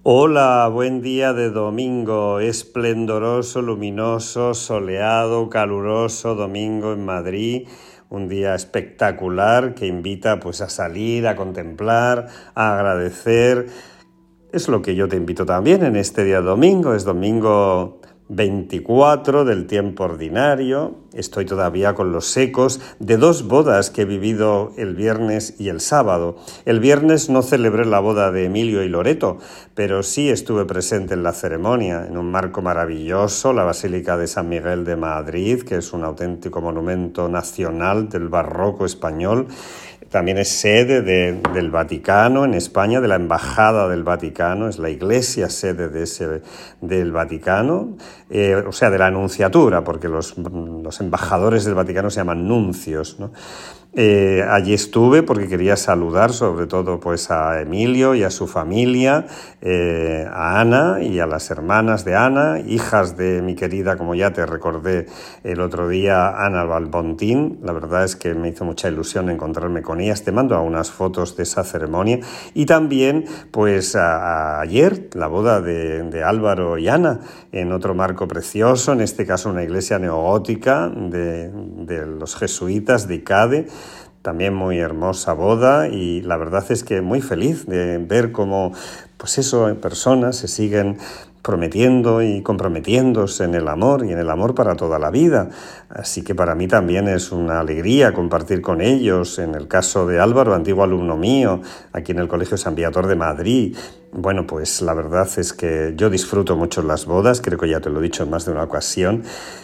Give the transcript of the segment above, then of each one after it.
Hola, buen día de domingo, esplendoroso, luminoso, soleado, caluroso domingo en Madrid, un día espectacular que invita pues a salir, a contemplar, a agradecer. Es lo que yo te invito también en este día domingo, es domingo 24 del tiempo ordinario. Estoy todavía con los ecos de dos bodas que he vivido el viernes y el sábado. El viernes no celebré la boda de Emilio y Loreto, pero sí estuve presente en la ceremonia, en un marco maravilloso, la Basílica de San Miguel de Madrid, que es un auténtico monumento nacional del barroco español. También es sede del Vaticano en España, de la Embajada del Vaticano, es la iglesia sede del Vaticano, o sea, de la Nunciatura, porque los embajadores del Vaticano se llaman nuncios, ¿no? Allí estuve porque quería saludar sobre todo pues a Emilio y a su familia, a Ana y a las hermanas de Ana, hijas de mi querida, como ya te recordé el otro día, Ana Balbontín. La verdad es que me hizo mucha ilusión encontrarme con ellas. Te mando algunas fotos de esa ceremonia. Y también pues ayer la boda de Álvaro y Ana en otro marco precioso, en este caso una iglesia neogótica de los jesuitas de Icade. También muy hermosa boda y la verdad es que muy feliz de ver cómo, pues eso, personas se siguen prometiendo y comprometiéndose en el amor y en el amor para toda la vida. Así que para mí también es una alegría compartir con ellos. En el caso de Álvaro, antiguo alumno mío, aquí en el Colegio San Viator de Madrid. Bueno, pues la verdad es que yo disfruto mucho las bodas, creo que ya te lo he dicho en más de una ocasión.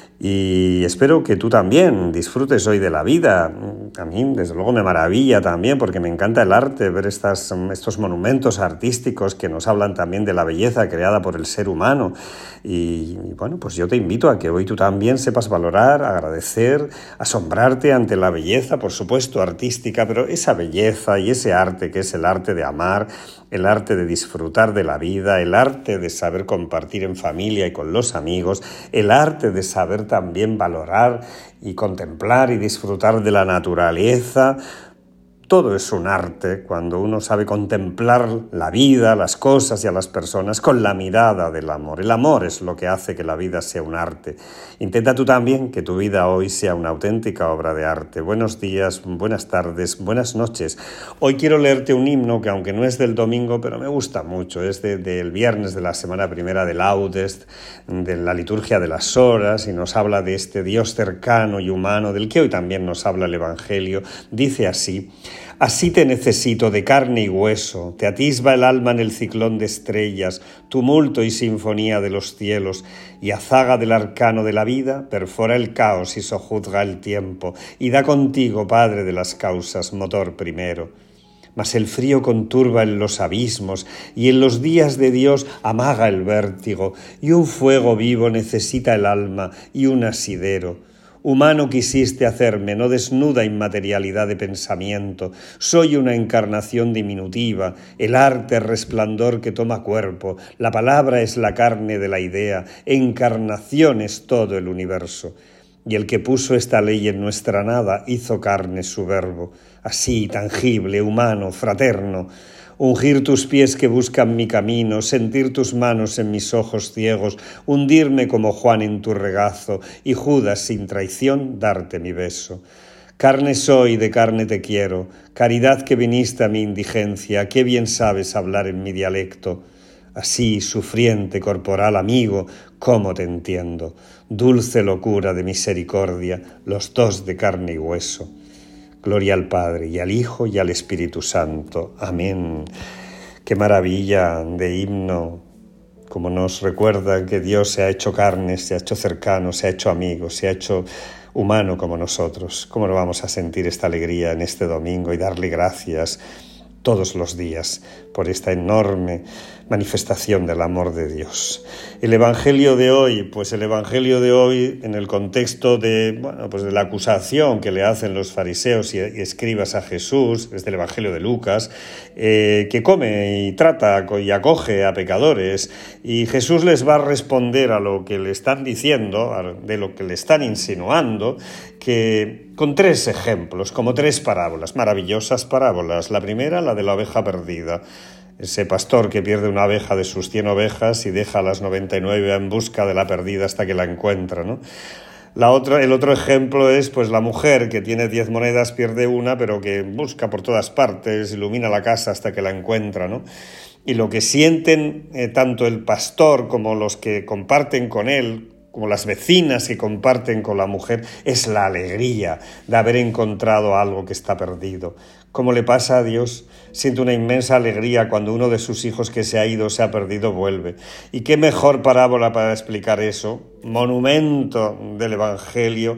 Y espero que tú también disfrutes hoy de la vida. A mí, desde luego, me maravilla también porque me encanta el arte, ver estos monumentos artísticos que nos hablan también de la belleza creada por el ser humano. Y bueno, pues yo te invito a que hoy tú también sepas valorar, agradecer, asombrarte ante la belleza, por supuesto, artística, pero esa belleza y ese arte que es el arte de amar, el arte de disfrutar de la vida, el arte de saber compartir en familia y con los amigos, el arte de saber también valorar y contemplar y disfrutar de la naturaleza. Todo es un arte cuando uno sabe contemplar la vida, las cosas y a las personas con la mirada del amor. El amor es lo que hace que la vida sea un arte. Intenta tú también que tu vida hoy sea una auténtica obra de arte. Buenos días, buenas tardes, buenas noches. Hoy quiero leerte un himno que aunque no es del domingo, pero me gusta mucho. Es del viernes de la semana primera de Laudes, de la liturgia de las horas, y nos habla de este Dios cercano y humano, del que hoy también nos habla el Evangelio. Dice así: así te necesito de carne y hueso, te atisba el alma en el ciclón de estrellas, tumulto y sinfonía de los cielos, y azaga del arcano de la vida, perfora el caos y sojuzga el tiempo, y da contigo, Padre de las causas, motor primero. Mas el frío conturba en los abismos, y en los días de Dios amaga el vértigo, y un fuego vivo necesita el alma, y un asidero. Humano quisiste hacerme, no desnuda inmaterialidad de pensamiento. Soy una encarnación diminutiva, el arte resplandor que toma cuerpo, la palabra es la carne de la idea, encarnación es todo el universo. Y el que puso esta ley en nuestra nada hizo carne su verbo, así, tangible, humano, fraterno. Ungir tus pies que buscan mi camino, sentir tus manos en mis ojos ciegos, hundirme como Juan en tu regazo y Judas sin traición darte mi beso. Carne soy, de carne te quiero, caridad que viniste a mi indigencia, qué bien sabes hablar en mi dialecto. Así, sufriente, corporal amigo, cómo te entiendo. Dulce locura de misericordia, los dos de carne y hueso. Gloria al Padre, y al Hijo, y al Espíritu Santo. Amén. Qué maravilla de himno, como nos recuerda que Dios se ha hecho carne, se ha hecho cercano, se ha hecho amigo, se ha hecho humano como nosotros. ¿Cómo no vamos a sentir esta alegría en este domingo y darle gracias todos los días por esta enorme manifestación del amor de Dios? El Evangelio de hoy, en el contexto de la acusación que le hacen los fariseos y escribas a Jesús, es del Evangelio de Lucas, que come y trata y acoge a pecadores, y Jesús les va a responder a lo que le están diciendo, de lo que le están insinuando, que con tres ejemplos, como tres parábolas, maravillosas parábolas. La primera, la de la oveja perdida. ese pastor que pierde una oveja de sus 100 ovejas y deja a las 99 en busca de la perdida hasta que la encuentra, ¿no? El otro ejemplo es pues la mujer que tiene 10 monedas, pierde una, pero que busca por todas partes, ilumina la casa hasta que la encuentra, ¿no? Y lo que sienten tanto el pastor como los que comparten con él, como las vecinas que comparten con la mujer, es la alegría de haber encontrado algo que está perdido. Como le pasa a Dios, siente una inmensa alegría cuando uno de sus hijos que se ha ido, se ha perdido, vuelve. ¿Y qué mejor parábola para explicar eso? Monumento del Evangelio,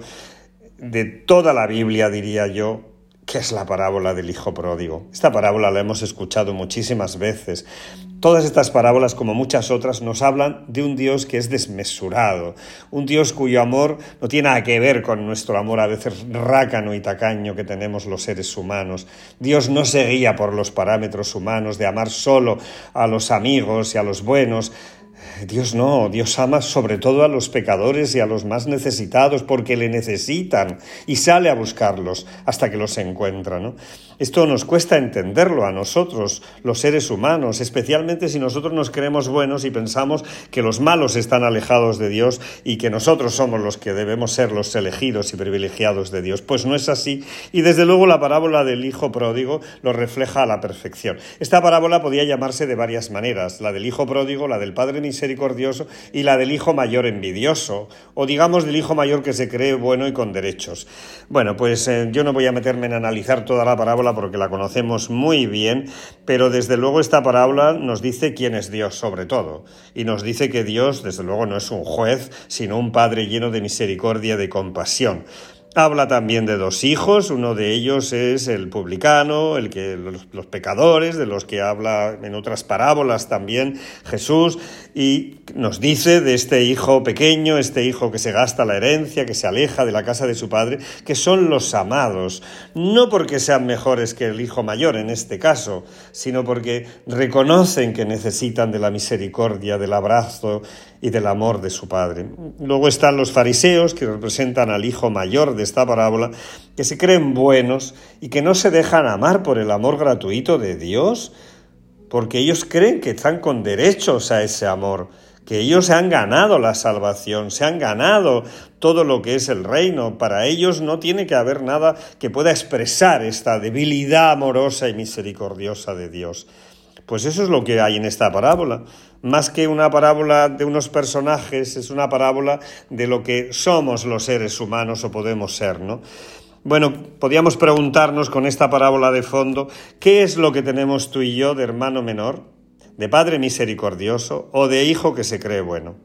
de toda la Biblia, diría yo, que es la parábola del hijo pródigo. Esta parábola la hemos escuchado muchísimas veces. Todas estas parábolas, como muchas otras, nos hablan de un Dios que es desmesurado, un Dios cuyo amor no tiene nada que ver con nuestro amor a veces rácano y tacaño que tenemos los seres humanos. Dios no se guía por los parámetros humanos de amar solo a los amigos y a los buenos. Dios no, Dios ama sobre todo a los pecadores y a los más necesitados porque le necesitan y sale a buscarlos hasta que los encuentra, ¿no? Esto nos cuesta entenderlo a nosotros, los seres humanos, especialmente si nosotros nos creemos buenos y pensamos que los malos están alejados de Dios y que nosotros somos los que debemos ser los elegidos y privilegiados de Dios. Pues no es así y desde luego la parábola del hijo pródigo lo refleja a la perfección. Esta parábola podía llamarse de varias maneras, la del hijo pródigo, la del padre misericordioso y la del hijo mayor envidioso, o digamos del hijo mayor que se cree bueno y con derechos. Bueno, pues yo no voy a meterme en analizar toda la parábola porque la conocemos muy bien, pero desde luego esta parábola nos dice quién es Dios sobre todo, y nos dice que Dios desde luego no es un juez, sino un padre lleno de misericordia y de compasión. Habla también de dos hijos, uno de ellos es el publicano, los pecadores, de los que habla en otras parábolas también Jesús, y nos dice de este hijo pequeño, este hijo que se gasta la herencia, que se aleja de la casa de su padre, que son los amados, no porque sean mejores que el hijo mayor en este caso, sino porque reconocen que necesitan de la misericordia, del abrazo y del amor de su padre. Luego están los fariseos, que representan al hijo mayor de esta parábola, que se creen buenos y que no se dejan amar por el amor gratuito de Dios, porque ellos creen que están con derechos a ese amor, que ellos se han ganado la salvación, se han ganado todo lo que es el reino. Para ellos no tiene que haber nada que pueda expresar esta debilidad amorosa y misericordiosa de Dios. Pues eso es lo que hay en esta parábola. Más que una parábola de unos personajes, es una parábola de lo que somos los seres humanos o podemos ser, ¿no? Bueno, podríamos preguntarnos con esta parábola de fondo, ¿qué es lo que tenemos tú y yo de hermano menor, de padre misericordioso o de hijo que se cree bueno?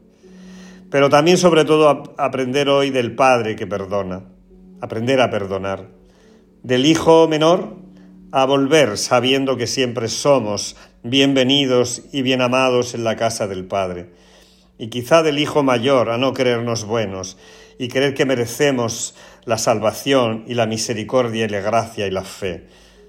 Pero también, sobre todo, aprender hoy del padre que perdona, aprender a perdonar. Del hijo menor a volver sabiendo que siempre somos bienvenidos y bien amados en la casa del Padre. Y quizá del hijo mayor a no creernos buenos y creer que merecemos la salvación y la misericordia y la gracia y la fe.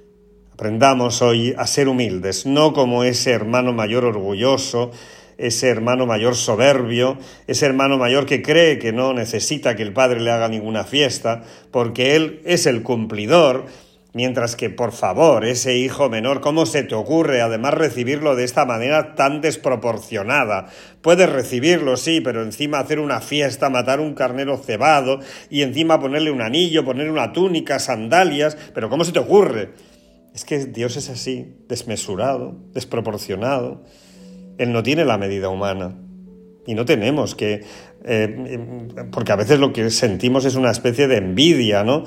Aprendamos hoy a ser humildes, no como ese hermano mayor orgulloso, ese hermano mayor soberbio, ese hermano mayor que cree que no necesita que el Padre le haga ninguna fiesta, porque él es el cumplidor. Mientras que, por favor, ese hijo menor, ¿cómo se te ocurre además recibirlo de esta manera tan desproporcionada? Puedes recibirlo, sí, pero encima hacer una fiesta, matar un carnero cebado y encima ponerle un anillo, ponerle una túnica, sandalias, pero ¿cómo se te ocurre? Es que Dios es así, desmesurado, desproporcionado. Él no tiene la medida humana. Y no tenemos que, porque a veces lo que sentimos es una especie de envidia, ¿no?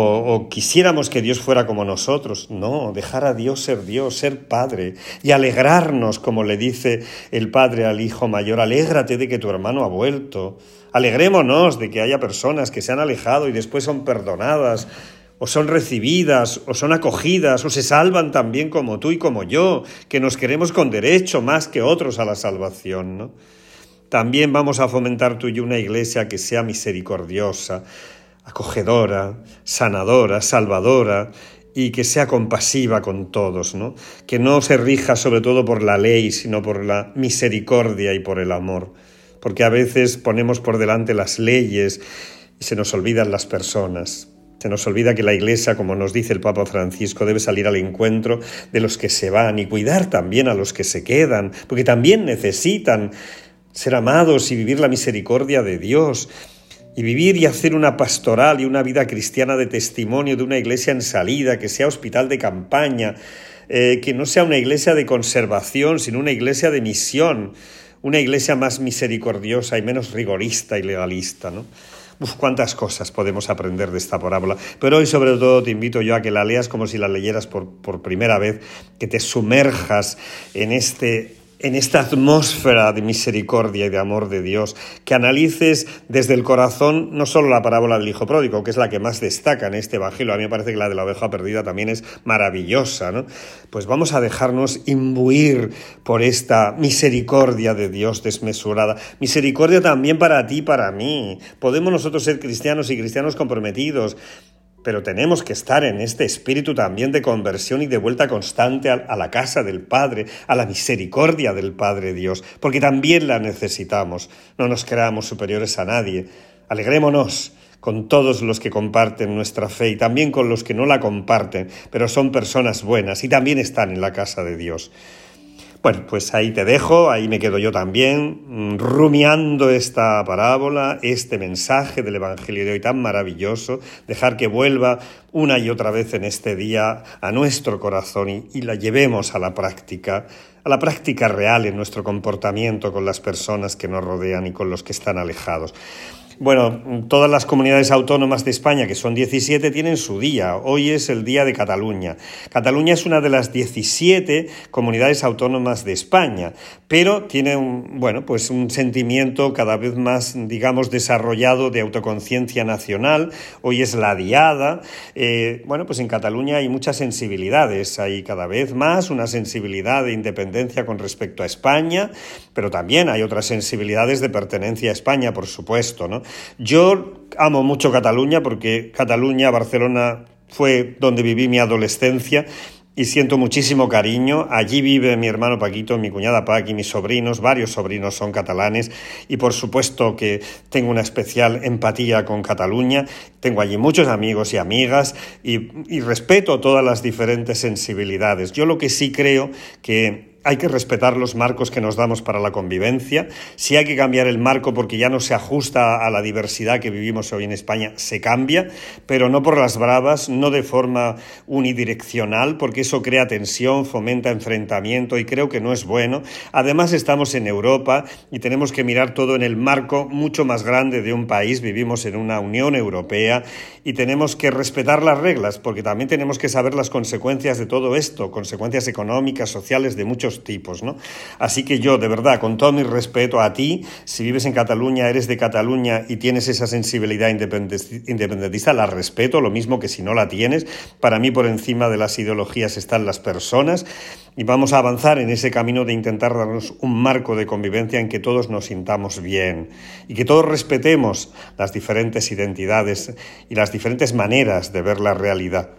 O quisiéramos que Dios fuera como nosotros. No, dejar a Dios, ser Padre y alegrarnos, como le dice el Padre al hijo mayor. Alégrate de que tu hermano ha vuelto. Alegrémonos de que haya personas que se han alejado y después son perdonadas, o son recibidas, o son acogidas, o se salvan también como tú y como yo, que nos queremos con derecho más que otros a la salvación, ¿no? También vamos a fomentar tú y yo una iglesia que sea misericordiosa, acogedora, sanadora, salvadora y que sea compasiva con todos, ¿no? Que no se rija sobre todo por la ley, sino por la misericordia y por el amor. Porque a veces ponemos por delante las leyes y se nos olvidan las personas. Se nos olvida que la Iglesia, como nos dice el Papa Francisco, debe salir al encuentro de los que se van y cuidar también a los que se quedan, porque también necesitan ser amados y vivir la misericordia de Dios, y vivir y hacer una pastoral y una vida cristiana de testimonio de una iglesia en salida, que sea hospital de campaña, que no sea una iglesia de conservación, sino una iglesia de misión, una iglesia más misericordiosa y menos rigorista y legalista, ¿no? Cuántas cosas podemos aprender de esta parábola. Pero hoy sobre todo te invito yo a que la leas como si la leyeras por primera vez, que te sumerjas en esta atmósfera de misericordia y de amor de Dios, que analices desde el corazón no solo la parábola del Hijo Pródigo, que es la que más destaca en este Evangelio. A mí me parece que la de la oveja perdida también es maravillosa, ¿no? Pues vamos a dejarnos imbuir por esta misericordia de Dios desmesurada. Misericordia también para ti y para mí. Podemos nosotros ser cristianos y cristianos comprometidos, pero tenemos que estar en este espíritu también de conversión y de vuelta constante a la casa del Padre, a la misericordia del Padre Dios, porque también la necesitamos. No nos creamos superiores a nadie. Alegrémonos con todos los que comparten nuestra fe y también con los que no la comparten, pero son personas buenas y también están en la casa de Dios. Bueno, pues ahí te dejo, ahí me quedo yo también, rumiando esta parábola, este mensaje del Evangelio de hoy tan maravilloso, dejar que vuelva una y otra vez en este día a nuestro corazón y la llevemos a la práctica real en nuestro comportamiento con las personas que nos rodean y con los que están alejados. Bueno, todas las comunidades autónomas de España, que son 17, tienen su día. Hoy es el día de Cataluña. Cataluña es una de las 17 comunidades autónomas de España, pero tiene un sentimiento cada vez más, digamos, desarrollado de autoconciencia nacional. Hoy es la diada. Pues en Cataluña hay muchas sensibilidades. Hay cada vez más una sensibilidad de independencia con respecto a España, pero también hay otras sensibilidades de pertenencia a España, por supuesto, ¿no? Yo amo mucho Cataluña porque Cataluña, Barcelona, fue donde viví mi adolescencia y siento muchísimo cariño. Allí vive mi hermano Paquito, mi cuñada Paqui, mis sobrinos, varios sobrinos son catalanes y por supuesto que tengo una especial empatía con Cataluña. Tengo allí muchos amigos y amigas y respeto todas las diferentes sensibilidades. Yo lo que sí creo que hay que respetar los marcos que nos damos para la convivencia. Si hay que cambiar el marco porque ya no se ajusta a la diversidad que vivimos hoy en España, se cambia, pero no por las bravas, no de forma unidireccional, porque eso crea tensión, fomenta enfrentamiento y creo que no es bueno. Además, estamos en Europa y tenemos que mirar todo en el marco mucho más grande de un país. Vivimos en una Unión Europea y tenemos que respetar las reglas, porque también tenemos que saber las consecuencias de todo esto, consecuencias económicas, sociales, de muchos tipos, ¿no? Así que yo, de verdad, con todo mi respeto a ti, si vives en Cataluña, eres de Cataluña y tienes esa sensibilidad independentista, la respeto, lo mismo que si no la tienes. Para mí, por encima de las ideologías están las personas y vamos a avanzar en ese camino de intentar darnos un marco de convivencia en que todos nos sintamos bien y que todos respetemos las diferentes identidades y las diferentes maneras de ver la realidad,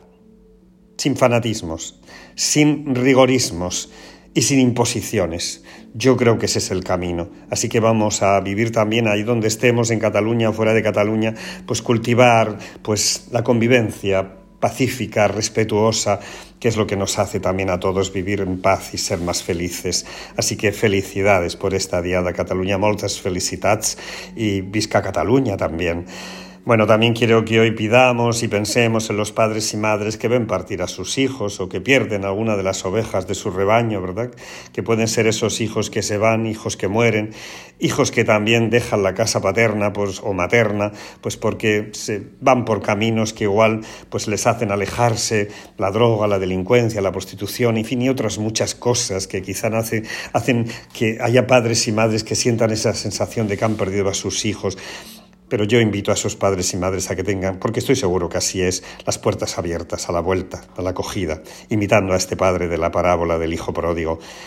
sin fanatismos, sin rigorismos y sin imposiciones. Yo creo que ese es el camino. Así que vamos a vivir también ahí donde estemos, en Cataluña o fuera de Cataluña, pues cultivar la convivencia pacífica, respetuosa, que es lo que nos hace también a todos vivir en paz y ser más felices. Así que felicidades por esta diada Catalunya, moltes felicitats y visca Catalunya también. Bueno, también quiero que hoy pidamos y pensemos en los padres y madres que ven partir a sus hijos o que pierden alguna de las ovejas de su rebaño, ¿verdad? Que pueden ser esos hijos que se van, hijos que mueren, hijos que también dejan la casa paterna o materna, pues porque se van por caminos que igual pues les hacen alejarse, la droga, la delincuencia, la prostitución, en fin, y otras muchas cosas que quizá hacen que haya padres y madres que sientan esa sensación de que han perdido a sus hijos. Pero yo invito a esos padres y madres a que tengan, porque estoy seguro que así es, las puertas abiertas a la vuelta, a la acogida, imitando a este padre de la parábola del Hijo Pródigo.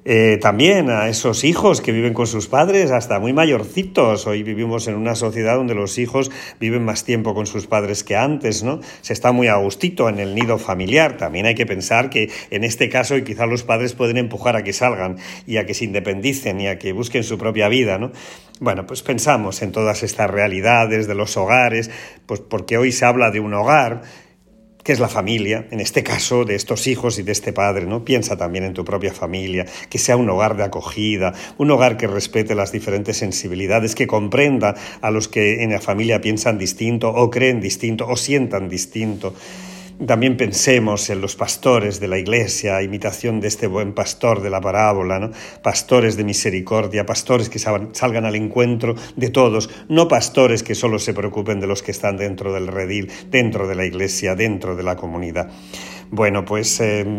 También a esos hijos que viven con sus padres hasta muy mayorcitos. Hoy vivimos en una sociedad donde los hijos viven más tiempo con sus padres que antes, ¿no? Se está muy a gustito en el nido familiar. También hay que pensar que en este caso quizás los padres pueden empujar a que salgan y a que se independicen y a que busquen su propia vida, ¿no? Bueno, pues pensamos en todas estas realidades de los hogares, pues porque hoy se habla de un hogar, que es la familia, en este caso de estos hijos y de este padre, ¿no? Piensa también en tu propia familia, que sea un hogar de acogida, un hogar que respete las diferentes sensibilidades, que comprenda a los que en la familia piensan distinto o creen distinto o sientan distinto. También pensemos en los pastores de la Iglesia, imitación de este buen pastor de la parábola, ¿no? Pastores de misericordia, pastores que salgan al encuentro de todos, no pastores que solo se preocupen de los que están dentro del redil, dentro de la Iglesia, dentro de la comunidad. Bueno, pues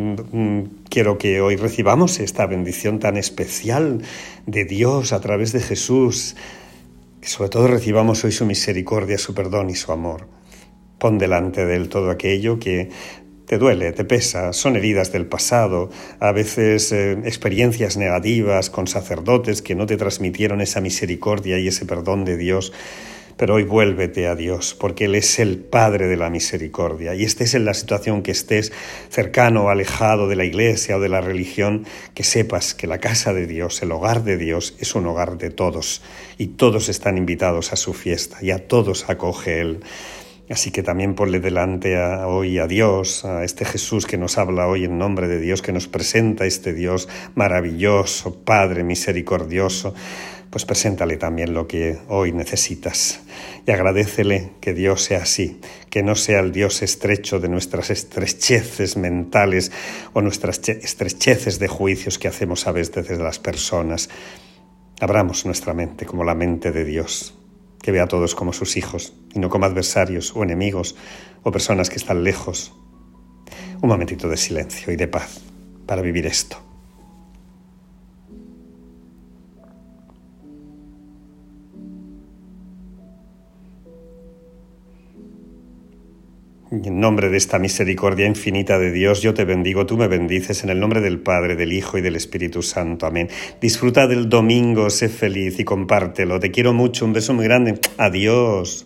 quiero que hoy recibamos esta bendición tan especial de Dios a través de Jesús, que sobre todo recibamos hoy su misericordia, su perdón y su amor. Pon delante de Él todo aquello que te duele, te pesa, son heridas del pasado, a veces experiencias negativas con sacerdotes que no te transmitieron esa misericordia y ese perdón de Dios. Pero hoy vuélvete a Dios, porque Él es el Padre de la misericordia. Y estés en la situación que estés, cercano o alejado de la Iglesia o de la religión, que sepas que la casa de Dios, el hogar de Dios, es un hogar de todos. Y todos están invitados a su fiesta y a todos acoge Él. Así que también ponle delante hoy a Dios, a este Jesús que nos habla hoy en nombre de Dios, que nos presenta este Dios maravilloso, Padre misericordioso. Pues preséntale también lo que hoy necesitas y agradécele que Dios sea así, que no sea el Dios estrecho de nuestras estrecheces mentales o nuestras estrecheces de juicios que hacemos a veces de las personas. Abramos nuestra mente como la mente de Dios, que ve a todos como sus hijos y no como adversarios o enemigos o personas que están lejos. Un momentito de silencio y de paz para vivir esto. Y en nombre de esta misericordia infinita de Dios, yo te bendigo, tú me bendices, en el nombre del Padre, del Hijo y del Espíritu Santo. Amén. Disfruta del domingo, sé feliz y compártelo. Te quiero mucho, un beso muy grande. Adiós.